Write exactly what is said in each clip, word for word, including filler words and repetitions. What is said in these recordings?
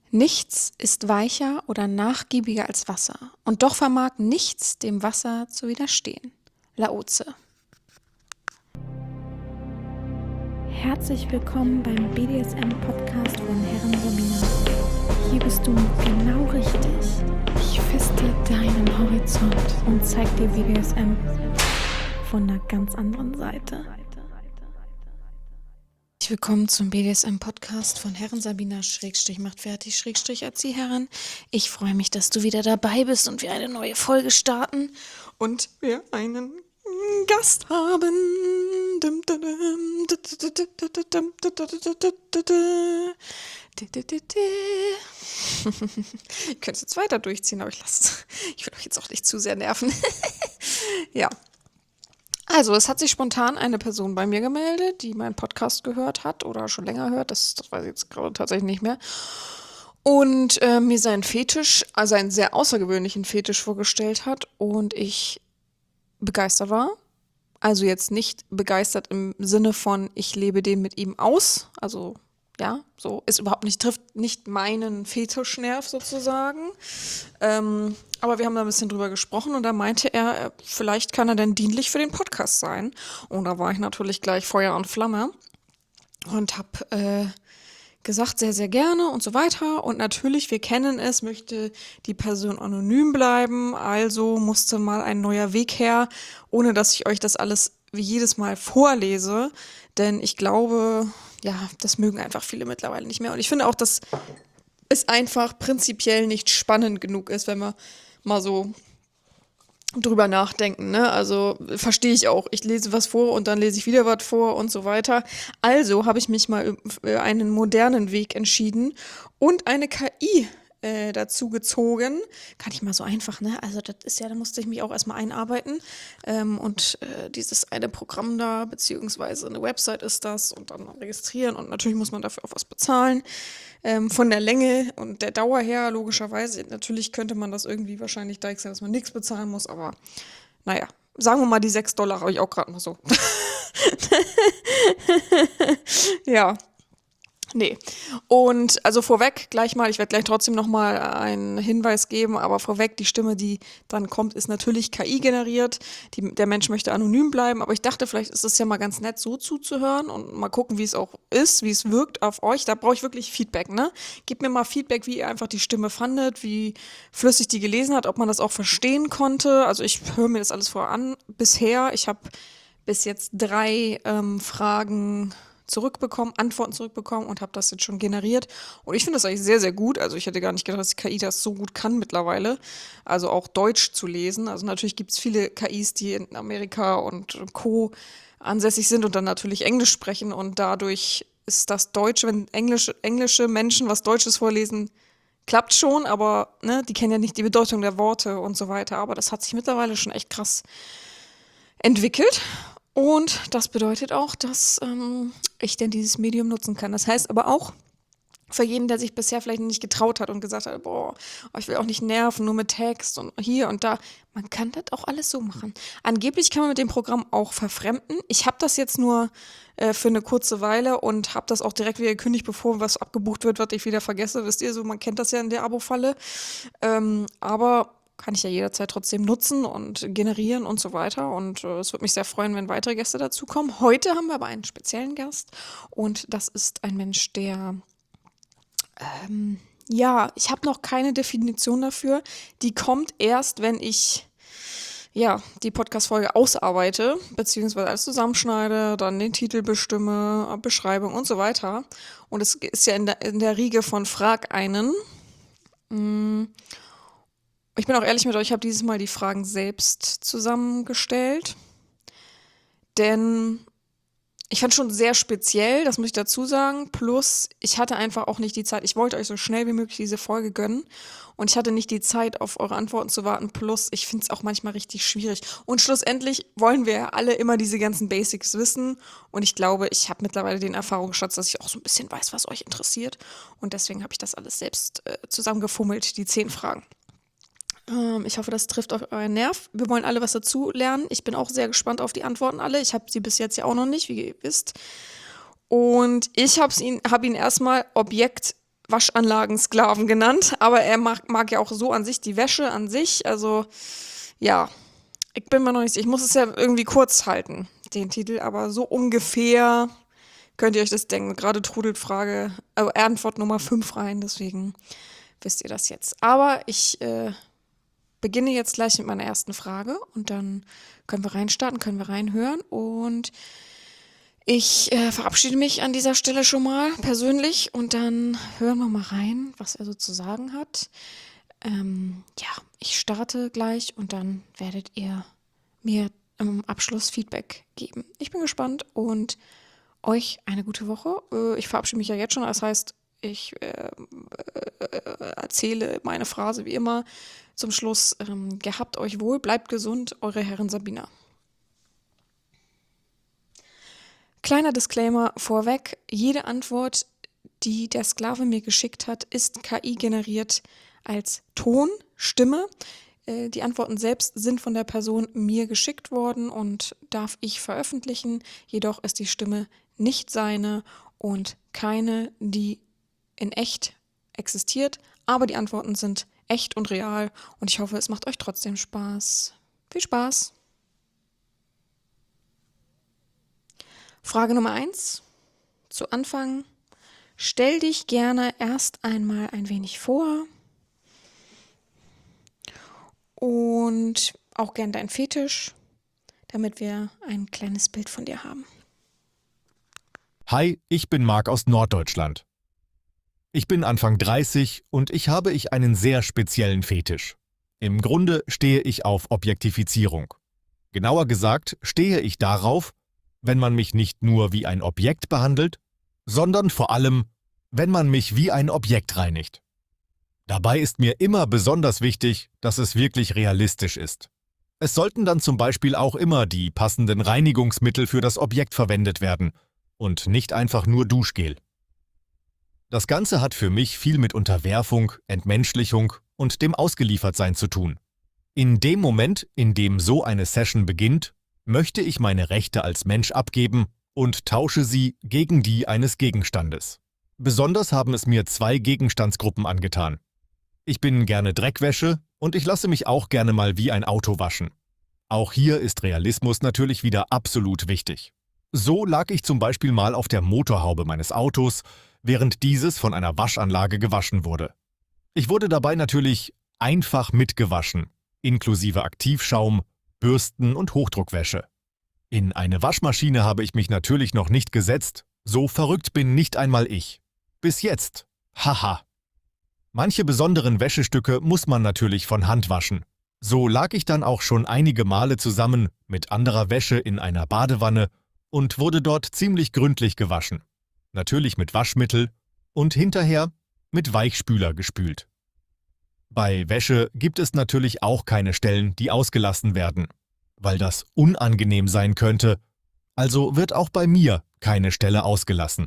Nichts ist weicher oder nachgiebiger als Wasser, und doch vermag nichts dem Wasser zu widerstehen. Laozi. Herzlich willkommen beim B D S M-Podcast von Herren Sabina. Hier bist du genau richtig. Ich feste deinen Horizont und zeig dir B D S M von einer ganz anderen Seite. Willkommen zum B D S M-Podcast von Herren Sabina, Schrägstrich macht fertig, Schrägstrich Erzieherin. Ich freue mich, dass du wieder dabei bist und wir eine neue Folge starten und wir einen Gast haben. Ich könnte es jetzt weiter durchziehen, aber ich lasse es. Ich will euch jetzt auch nicht zu sehr nerven. Ja. Also, es hat sich spontan eine Person bei mir gemeldet, die meinen Podcast gehört hat oder schon länger hört. Das, das weiß ich jetzt gerade tatsächlich nicht mehr. Und äh, mir seinen Fetisch, also einen sehr außergewöhnlichen Fetisch vorgestellt hat und ich begeistert war. Also jetzt nicht begeistert im Sinne von, ich lebe den mit ihm aus. Also, ja, so ist überhaupt nicht, trifft nicht meinen Fetischnerv sozusagen. Ähm, aber wir haben da ein bisschen drüber gesprochen und da meinte er, vielleicht kann er denn dienlich für den Podcast sein. Und da war ich natürlich gleich Feuer und Flamme und habe äh, gesagt, sehr, sehr gerne und so weiter. Und natürlich, wir kennen es, möchte die Person anonym bleiben. Also musste mal ein neuer Weg her, ohne dass ich euch das alles wie jedes Mal vorlese. Denn ich glaube, ja, das mögen einfach viele mittlerweile nicht mehr. Und ich finde auch, dass es einfach prinzipiell nicht spannend genug ist, wenn wir mal so drüber nachdenken, ne? Also verstehe ich auch. Ich lese was vor und dann lese ich wieder was vor und so weiter. Also habe ich mich mal für einen modernen Weg entschieden und eine K I äh, dazu gezogen. Gar nicht mal so einfach, ne? Also das ist ja, da musste ich mich auch erstmal einarbeiten. Ähm, und äh, dieses eine Programm da, beziehungsweise eine Website ist das und dann registrieren und natürlich muss man dafür auch was bezahlen. Ähm, von der Länge und der Dauer her, logischerweise, natürlich könnte man das irgendwie wahrscheinlich deichseln, dass man nichts bezahlen muss, aber naja, sagen wir mal, die sechs Dollar habe ich auch gerade noch so. Ja. Nee. Und also vorweg gleich mal, ich werde gleich trotzdem nochmal einen Hinweis geben, aber vorweg, die Stimme, die dann kommt, ist natürlich K I generiert. Die, der Mensch möchte anonym bleiben, aber ich dachte, vielleicht ist es ja mal ganz nett, so zuzuhören und mal gucken, wie es auch ist, wie es wirkt auf euch. Da brauche ich wirklich Feedback, ne? Gebt mir mal Feedback, wie ihr einfach die Stimme fandet, wie flüssig die gelesen hat, ob man das auch verstehen konnte. Also ich höre mir das alles vorher an. Bisher, ich habe bis jetzt drei ähm, Fragen zurückbekommen, Antworten zurückbekommen und habe das jetzt schon generiert. Und ich finde das eigentlich sehr, sehr gut. Also ich hätte gar nicht gedacht, dass die K I das so gut kann mittlerweile. Also auch Deutsch zu lesen. Also natürlich gibt es viele K Is, die in Amerika und Co. ansässig sind und dann natürlich Englisch sprechen. Und dadurch ist das Deutsche, wenn Englisch, englische Menschen was Deutsches vorlesen, klappt schon, aber ne, die kennen ja nicht die Bedeutung der Worte und so weiter. Aber das hat sich mittlerweile schon echt krass entwickelt. Und das bedeutet auch, dass ähm, ich denn dieses Medium nutzen kann. Das heißt aber auch, für jeden, der sich bisher vielleicht nicht getraut hat und gesagt hat, boah, ich will auch nicht nerven, nur mit Text und hier und da. Man kann das auch alles so machen. Angeblich kann man mit dem Programm auch verfremden. Ich habe das jetzt nur äh, für eine kurze Weile und habe das auch direkt wieder gekündigt, bevor was abgebucht wird, was ich wieder vergesse. Wisst ihr, so man kennt das ja in der Abo-Falle. Ähm, aber kann ich ja jederzeit trotzdem nutzen und generieren und so weiter. Und äh, es würde mich sehr freuen, wenn weitere Gäste dazukommen. Heute haben wir aber einen speziellen Gast und das ist ein Mensch, der, ähm, ja, ich habe noch keine Definition dafür. Die kommt erst, wenn ich, ja, die Podcast-Folge ausarbeite, beziehungsweise alles zusammenschneide, dann den Titel bestimme, Beschreibung und so weiter. Und es ist ja in der, in der Riege von Frag einen. Mm. Ich bin auch ehrlich mit euch, ich habe dieses Mal die Fragen selbst zusammengestellt, denn ich fand schon sehr speziell, das muss ich dazu sagen, plus ich hatte einfach auch nicht die Zeit, ich wollte euch so schnell wie möglich diese Folge gönnen und ich hatte nicht die Zeit, auf eure Antworten zu warten, plus ich finde es auch manchmal richtig schwierig und schlussendlich wollen wir ja alle immer diese ganzen Basics wissen und ich glaube, ich habe mittlerweile den Erfahrungsschatz, dass ich auch so ein bisschen weiß, was euch interessiert und deswegen habe ich das alles selbst äh, zusammengefummelt, die zehn Fragen. Ich hoffe, das trifft auf euren Nerv. Wir wollen alle was dazu lernen. Ich bin auch sehr gespannt auf die Antworten alle. Ich habe sie bis jetzt ja auch noch nicht, wie ihr wisst. Und ich habe ihn, hab ihn erstmal Objekt Waschanlagensklaven genannt, aber er mag, mag ja auch so an sich die Wäsche an sich, also ja, ich bin mir noch nicht sicher, ich muss es ja irgendwie kurz halten, den Titel, aber so ungefähr könnt ihr euch das denken, gerade trudelt Frage, also Antwort Nummer fünf rein, deswegen wisst ihr das jetzt. Aber ich äh, beginne jetzt gleich mit meiner ersten Frage und dann können wir reinstarten, können wir reinhören und ich äh, verabschiede mich an dieser Stelle schon mal persönlich und dann hören wir mal rein, was er so zu sagen hat. Ähm, ja, ich starte gleich und dann werdet ihr mir im Abschluss Feedback geben. Ich bin gespannt und euch eine gute Woche. Äh, ich verabschiede mich ja jetzt schon, das heißt, ich äh, äh, erzähle meine Phrase wie immer zum Schluss. Ähm, gehabt euch wohl, bleibt gesund, eure Herrin Sabina. Kleiner Disclaimer vorweg, jede Antwort, die der Sklave mir geschickt hat, ist K I generiert als Ton, Stimme. Äh, die Antworten selbst sind von der Person mir geschickt worden und darf ich veröffentlichen, jedoch ist die Stimme nicht seine und keine, die in echt existiert, aber die Antworten sind echt und real und ich hoffe, es macht euch trotzdem Spaß. Viel Spaß! Frage Nummer eins. Zu Anfang, stell dich gerne erst einmal ein wenig vor und auch gern dein Fetisch, damit wir ein kleines Bild von dir haben. Hi, ich bin Marc aus Norddeutschland. Ich bin Anfang dreißig und ich habe ich einen sehr speziellen Fetisch. Im Grunde stehe ich auf Objektifizierung. Genauer gesagt stehe ich darauf, wenn man mich nicht nur wie ein Objekt behandelt, sondern vor allem, wenn man mich wie ein Objekt reinigt. Dabei ist mir immer besonders wichtig, dass es wirklich realistisch ist. Es sollten dann zum Beispiel auch immer die passenden Reinigungsmittel für das Objekt verwendet werden und nicht einfach nur Duschgel. Das Ganze hat für mich viel mit Unterwerfung, Entmenschlichung und dem Ausgeliefertsein zu tun. In dem Moment, in dem so eine Session beginnt, möchte ich meine Rechte als Mensch abgeben und tausche sie gegen die eines Gegenstandes. Besonders haben es mir zwei Gegenstandsgruppen angetan. Ich bin gerne Dreckwäsche und ich lasse mich auch gerne mal wie ein Auto waschen. Auch hier ist Realismus natürlich wieder absolut wichtig. So lag ich zum Beispiel mal auf der Motorhaube meines Autos, während dieses von einer Waschanlage gewaschen wurde. Ich wurde dabei natürlich einfach mitgewaschen, inklusive Aktivschaum, Bürsten und Hochdruckwäsche. In eine Waschmaschine habe ich mich natürlich noch nicht gesetzt, so verrückt bin nicht einmal ich. Bis jetzt. Haha. Manche besonderen Wäschestücke muss man natürlich von Hand waschen. So lag ich dann auch schon einige Male zusammen mit anderer Wäsche in einer Badewanne und wurde dort ziemlich gründlich gewaschen. Natürlich mit Waschmittel und hinterher mit Weichspüler gespült. Bei Wäsche gibt es natürlich auch keine Stellen, die ausgelassen werden, weil das unangenehm sein könnte, also wird auch bei mir keine Stelle ausgelassen.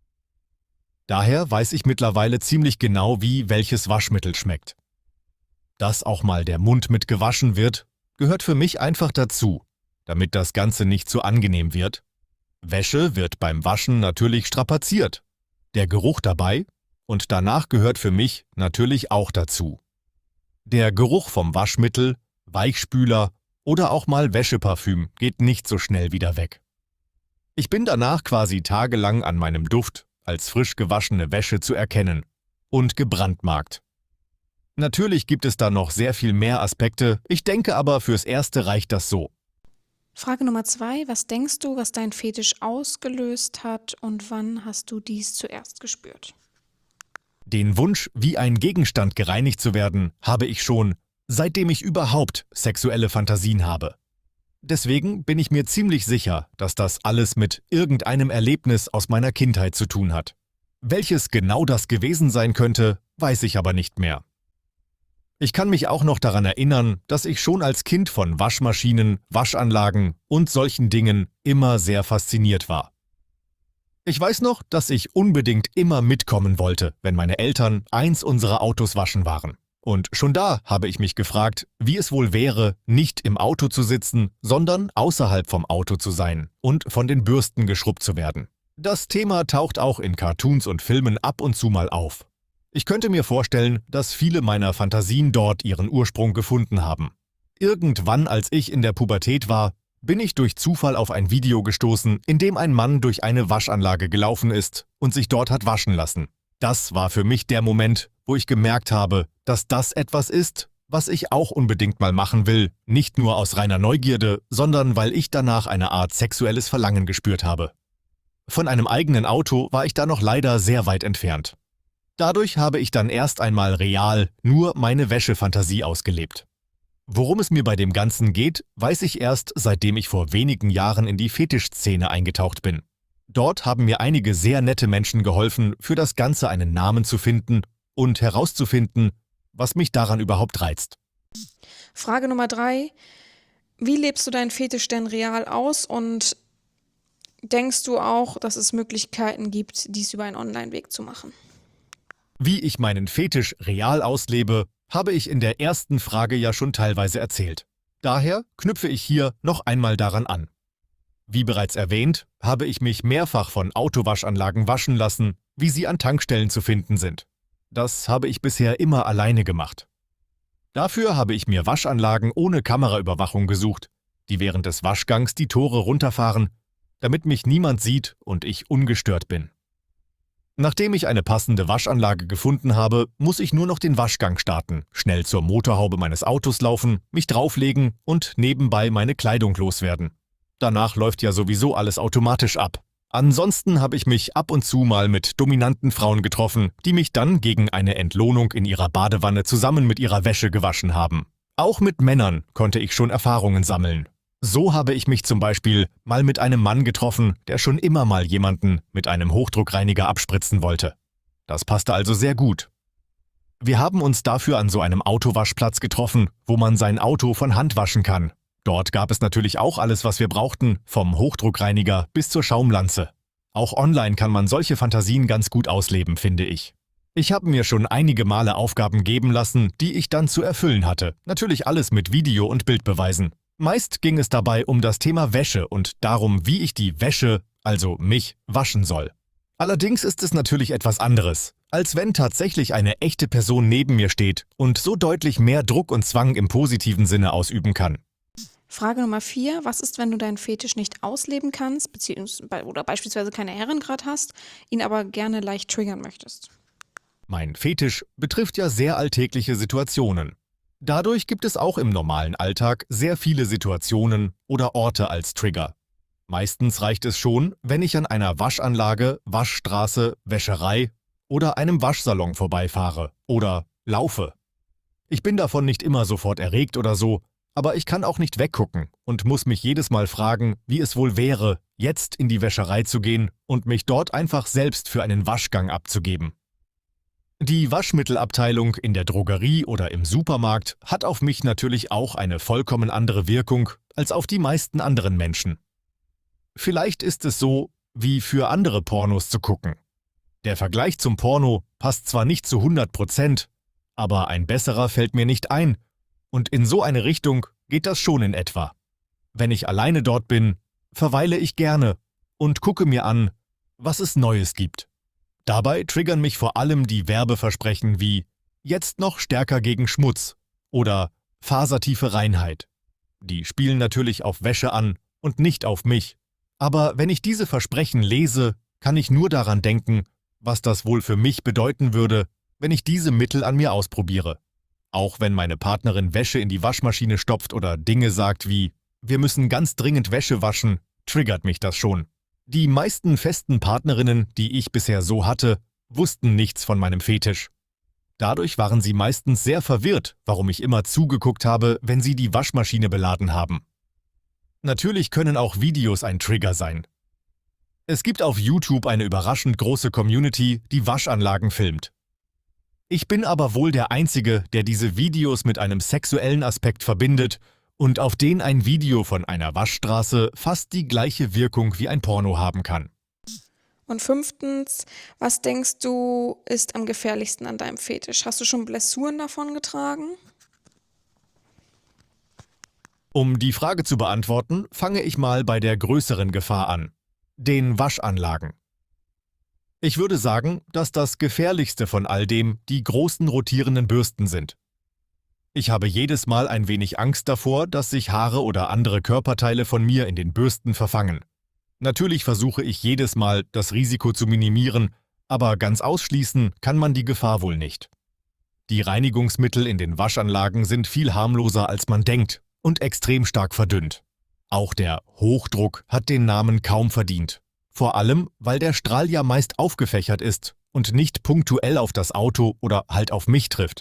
Daher weiß ich mittlerweile ziemlich genau, wie welches Waschmittel schmeckt. Dass auch mal der Mund mit gewaschen wird, gehört für mich einfach dazu, damit das Ganze nicht zu angenehm wird. Wäsche wird beim Waschen natürlich strapaziert. Der Geruch dabei und danach gehört für mich natürlich auch dazu. Der Geruch vom Waschmittel, Weichspüler oder auch mal Wäscheparfüm geht nicht so schnell wieder weg. Ich bin danach quasi tagelang an meinem Duft als frisch gewaschene Wäsche zu erkennen und gebrandmarkt. Natürlich gibt es da noch sehr viel mehr Aspekte, ich denke aber fürs Erste reicht das so. Frage Nummer zwei. Was denkst du, was dein Fetisch ausgelöst hat und wann hast du dies zuerst gespürt? Den Wunsch, wie ein Gegenstand gereinigt zu werden, habe ich schon, seitdem ich überhaupt sexuelle Fantasien habe. Deswegen bin ich mir ziemlich sicher, dass das alles mit irgendeinem Erlebnis aus meiner Kindheit zu tun hat. Welches genau das gewesen sein könnte, weiß ich aber nicht mehr. Ich kann mich auch noch daran erinnern, dass ich schon als Kind von Waschmaschinen, Waschanlagen und solchen Dingen immer sehr fasziniert war. Ich weiß noch, dass ich unbedingt immer mitkommen wollte, wenn meine Eltern eins unserer Autos waschen waren. Und schon da habe ich mich gefragt, wie es wohl wäre, nicht im Auto zu sitzen, sondern außerhalb vom Auto zu sein und von den Bürsten geschrubbt zu werden. Das Thema taucht auch in Cartoons und Filmen ab und zu mal auf. Ich könnte mir vorstellen, dass viele meiner Fantasien dort ihren Ursprung gefunden haben. Irgendwann, als ich in der Pubertät war, bin ich durch Zufall auf ein Video gestoßen, in dem ein Mann durch eine Waschanlage gelaufen ist und sich dort hat waschen lassen. Das war für mich der Moment, wo ich gemerkt habe, dass das etwas ist, was ich auch unbedingt mal machen will, nicht nur aus reiner Neugierde, sondern weil ich danach eine Art sexuelles Verlangen gespürt habe. Von einem eigenen Auto war ich da noch leider sehr weit entfernt. Dadurch habe ich dann erst einmal real nur meine Wäschefantasie ausgelebt. Worum es mir bei dem Ganzen geht, weiß ich erst, seitdem ich vor wenigen Jahren in die Fetischszene eingetaucht bin. Dort haben mir einige sehr nette Menschen geholfen, für das Ganze einen Namen zu finden und herauszufinden, was mich daran überhaupt reizt. Frage Nummer drei. Wie lebst du deinen Fetisch denn real aus und denkst du auch, dass es Möglichkeiten gibt, dies über einen Online-Weg zu machen? Wie ich meinen Fetisch real auslebe, habe ich in der ersten Frage ja schon teilweise erzählt. Daher knüpfe ich hier noch einmal daran an. Wie bereits erwähnt, habe ich mich mehrfach von Autowaschanlagen waschen lassen, wie sie an Tankstellen zu finden sind. Das habe ich bisher immer alleine gemacht. Dafür habe ich mir Waschanlagen ohne Kameraüberwachung gesucht, die während des Waschgangs die Tore runterfahren, damit mich niemand sieht und ich ungestört bin. Nachdem ich eine passende Waschanlage gefunden habe, muss ich nur noch den Waschgang starten, schnell zur Motorhaube meines Autos laufen, mich drauflegen und nebenbei meine Kleidung loswerden. Danach läuft ja sowieso alles automatisch ab. Ansonsten habe ich mich ab und zu mal mit dominanten Frauen getroffen, die mich dann gegen eine Entlohnung in ihrer Badewanne zusammen mit ihrer Wäsche gewaschen haben. Auch mit Männern konnte ich schon Erfahrungen sammeln. So habe ich mich zum Beispiel mal mit einem Mann getroffen, der schon immer mal jemanden mit einem Hochdruckreiniger abspritzen wollte. Das passte also sehr gut. Wir haben uns dafür an so einem Autowaschplatz getroffen, wo man sein Auto von Hand waschen kann. Dort gab es natürlich auch alles, was wir brauchten, vom Hochdruckreiniger bis zur Schaumlanze. Auch online kann man solche Fantasien ganz gut ausleben, finde ich. Ich habe mir schon einige Male Aufgaben geben lassen, die ich dann zu erfüllen hatte. Natürlich alles mit Video- und Bildbeweisen. Meist ging es dabei um das Thema Wäsche und darum, wie ich die Wäsche, also mich, waschen soll. Allerdings ist es natürlich etwas anderes, als wenn tatsächlich eine echte Person neben mir steht und so deutlich mehr Druck und Zwang im positiven Sinne ausüben kann. Frage Nummer vier. Was ist, wenn du deinen Fetisch nicht ausleben kannst, beziehungsweise oder beispielsweise keine Herren gerade hast, ihn aber gerne leicht triggern möchtest? Mein Fetisch betrifft ja sehr alltägliche Situationen. Dadurch gibt es auch im normalen Alltag sehr viele Situationen oder Orte als Trigger. Meistens reicht es schon, wenn ich an einer Waschanlage, Waschstraße, Wäscherei oder einem Waschsalon vorbeifahre oder laufe. Ich bin davon nicht immer sofort erregt oder so, aber ich kann auch nicht weggucken und muss mich jedes Mal fragen, wie es wohl wäre, jetzt in die Wäscherei zu gehen und mich dort einfach selbst für einen Waschgang abzugeben. Die Waschmittelabteilung in der Drogerie oder im Supermarkt hat auf mich natürlich auch eine vollkommen andere Wirkung als auf die meisten anderen Menschen. Vielleicht ist es so, wie für andere Pornos zu gucken. Der Vergleich zum Porno passt zwar nicht zu hundert Prozent, aber ein besserer fällt mir nicht ein, und in so eine Richtung geht das schon in etwa. Wenn ich alleine dort bin, verweile ich gerne und gucke mir an, was es Neues gibt. Dabei triggern mich vor allem die Werbeversprechen wie „jetzt noch stärker gegen Schmutz“ oder „fasertiefe Reinheit“. Die spielen natürlich auf Wäsche an und nicht auf mich. Aber wenn ich diese Versprechen lese, kann ich nur daran denken, was das wohl für mich bedeuten würde, wenn ich diese Mittel an mir ausprobiere. Auch wenn meine Partnerin Wäsche in die Waschmaschine stopft oder Dinge sagt wie „wir müssen ganz dringend Wäsche waschen“, triggert mich das schon. Die meisten festen Partnerinnen, die ich bisher so hatte, wussten nichts von meinem Fetisch. Dadurch waren sie meistens sehr verwirrt, warum ich immer zugeguckt habe, wenn sie die Waschmaschine beladen haben. Natürlich können auch Videos ein Trigger sein. Es gibt auf YouTube eine überraschend große Community, die Waschanlagen filmt. Ich bin aber wohl der Einzige, der diese Videos mit einem sexuellen Aspekt verbindet und auf den ein Video von einer Waschstraße fast die gleiche Wirkung wie ein Porno haben kann. Und fünftens, was denkst du, ist am gefährlichsten an deinem Fetisch? Hast du schon Blessuren davon getragen? Um die Frage zu beantworten, fange ich mal bei der größeren Gefahr an, den Waschanlagen. Ich würde sagen, dass das Gefährlichste von all dem die großen rotierenden Bürsten sind. Ich habe jedes Mal ein wenig Angst davor, dass sich Haare oder andere Körperteile von mir in den Bürsten verfangen. Natürlich versuche ich jedes Mal, das Risiko zu minimieren, aber ganz ausschließen kann man die Gefahr wohl nicht. Die Reinigungsmittel in den Waschanlagen sind viel harmloser, als man denkt und extrem stark verdünnt. Auch der Hochdruck hat den Namen kaum verdient. Vor allem, weil der Strahl ja meist aufgefächert ist und nicht punktuell auf das Auto oder halt auf mich trifft.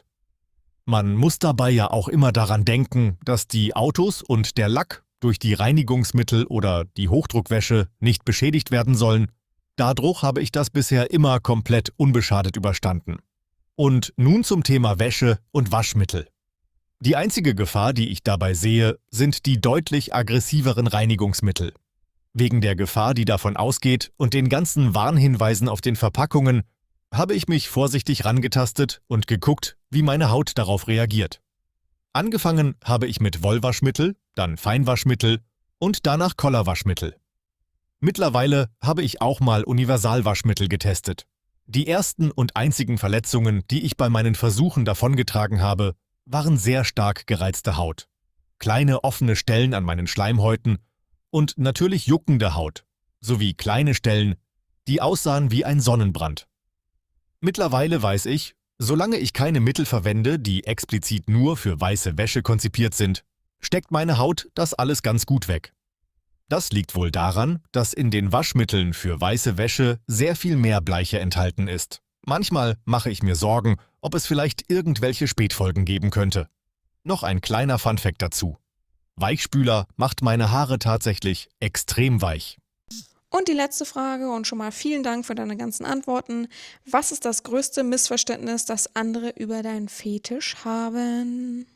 Man muss dabei ja auch immer daran denken, dass die Autos und der Lack durch die Reinigungsmittel oder die Hochdruckwäsche nicht beschädigt werden sollen. Dadurch habe ich das bisher immer komplett unbeschadet überstanden. Und nun zum Thema Wäsche und Waschmittel. Die einzige Gefahr, die ich dabei sehe, sind die deutlich aggressiveren Reinigungsmittel. Wegen der Gefahr, die davon ausgeht und den ganzen Warnhinweisen auf den Verpackungen, habe ich mich vorsichtig rangetastet und geguckt, wie meine Haut darauf reagiert. Angefangen habe ich mit Wollwaschmittel, dann Feinwaschmittel und danach Colorwaschmittel. Mittlerweile habe ich auch mal Universalwaschmittel getestet. Die ersten und einzigen Verletzungen, die ich bei meinen Versuchen davongetragen habe, waren sehr stark gereizte Haut. Kleine offene Stellen an meinen Schleimhäuten und natürlich juckende Haut, sowie kleine Stellen, die aussahen wie ein Sonnenbrand. Mittlerweile weiß ich, solange ich keine Mittel verwende, die explizit nur für weiße Wäsche konzipiert sind, steckt meine Haut das alles ganz gut weg. Das liegt wohl daran, dass in den Waschmitteln für weiße Wäsche sehr viel mehr Bleiche enthalten ist. Manchmal mache ich mir Sorgen, ob es vielleicht irgendwelche Spätfolgen geben könnte. Noch ein kleiner Funfact dazu. Weichspüler macht meine Haare tatsächlich extrem weich. Und die letzte Frage und schon mal vielen Dank für deine ganzen Antworten. Was ist das größte Missverständnis, das andere über deinen Fetisch haben?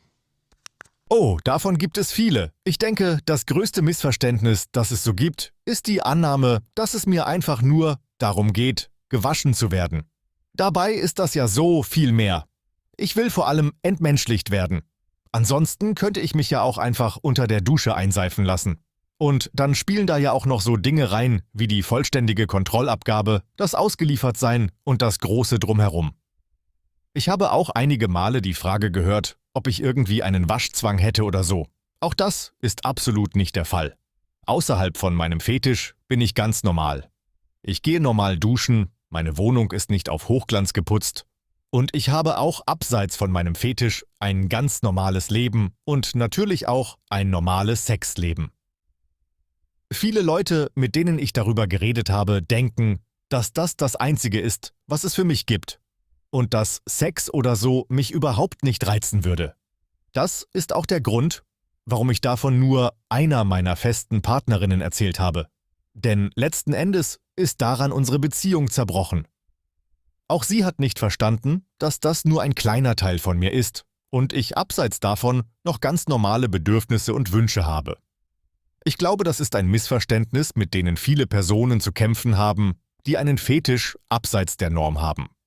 Oh, davon gibt es viele. Ich denke, das größte Missverständnis, das es so gibt, ist die Annahme, dass es mir einfach nur darum geht, gewaschen zu werden. Dabei ist das ja so viel mehr. Ich will vor allem entmenschlicht werden. Ansonsten könnte ich mich ja auch einfach unter der Dusche einseifen lassen. Und dann spielen da ja auch noch so Dinge rein, wie die vollständige Kontrollabgabe, das Ausgeliefertsein und das Große Drumherum. Ich habe auch einige Male die Frage gehört, ob ich irgendwie einen Waschzwang hätte oder so. Auch das ist absolut nicht der Fall. Außerhalb von meinem Fetisch bin ich ganz normal. Ich gehe normal duschen, meine Wohnung ist nicht auf Hochglanz geputzt und ich habe auch abseits von meinem Fetisch ein ganz normales Leben und natürlich auch ein normales Sexleben. Viele Leute, mit denen ich darüber geredet habe, denken, dass das das Einzige ist, was es für mich gibt und dass Sex oder so mich überhaupt nicht reizen würde. Das ist auch der Grund, warum ich davon nur einer meiner festen Partnerinnen erzählt habe. Denn letzten Endes ist daran unsere Beziehung zerbrochen. Auch sie hat nicht verstanden, dass das nur ein kleiner Teil von mir ist und ich abseits davon noch ganz normale Bedürfnisse und Wünsche habe. Ich glaube, das ist ein Missverständnis, mit denen viele Personen zu kämpfen haben, die einen Fetisch abseits der Norm haben.